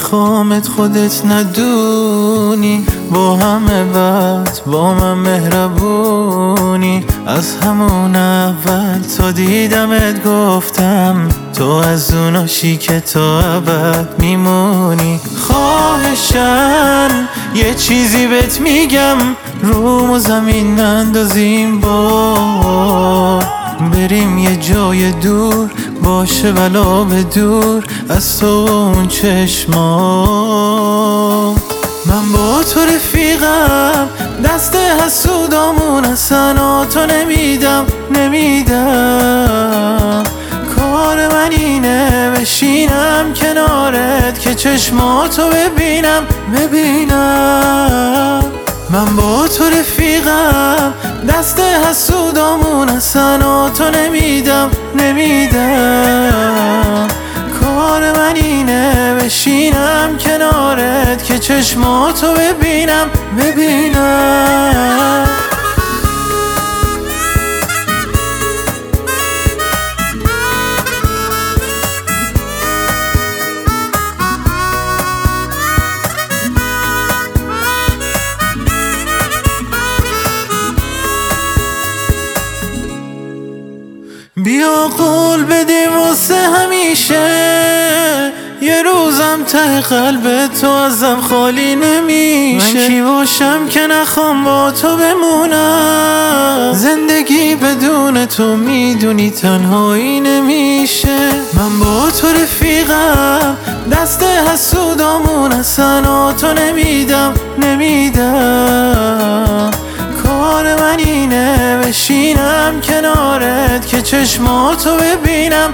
میخوامت خودت ندونی، با همه بد با من مهربونی. از همون اول تا دیدمت گفتم تو از اوناشی که تا ابد میمونی. خواهشن یه چیزی بهت میگم، روم و زمین نندازیم با بریم یه جای دور، باشه ولا به دور از تو اون چشمات. من با تو رفیقم، دست حسودامون اصلا تو نمیدم کار من اینه بشینم کنارت که چشماتو ببینم. من با تو رفیقم، دست حسودامون اصلا تو نمیدم کار من اینه بشینم کنارت که چشماتو ببینم. بیا قول بدیم واسه همیشه، یه روزم ته قلب تو ازم خالی نمیشه. من کی باشم که نخوام با تو بمونم، زندگی بدون تو میدونی تنهایی نمیشه. من با تو رفیقم، دست حسودامون اصلا تو نمیدم کار من اینه بشینم کنارت که چشماتو ببینم.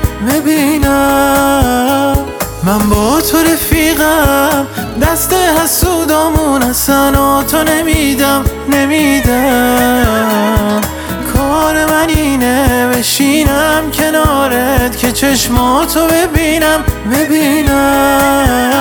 من با تو رفیقم، دست حسودامون اصلا تو نمیدم کار من اینه بشینم کنارت که چشماتو ببینم.